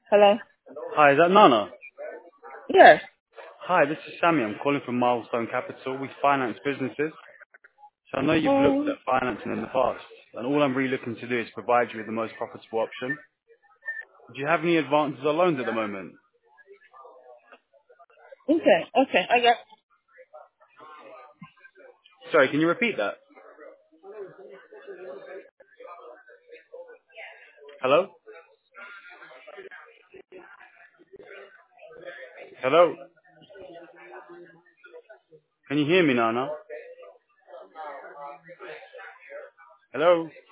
Hello? Hi, is that Nana? Yes. Hi, this is Sammy. I'm calling from Milestone Capital. We finance businesses. So I know you've looked Um, at financing in the past, and all I'm really looking to do is provide you with the most profitable option. Do you have any advances or loans at the moment? okay, I got, Sorry, can you repeat that? Hello? Hello? Can you hear me, Nana? Hello?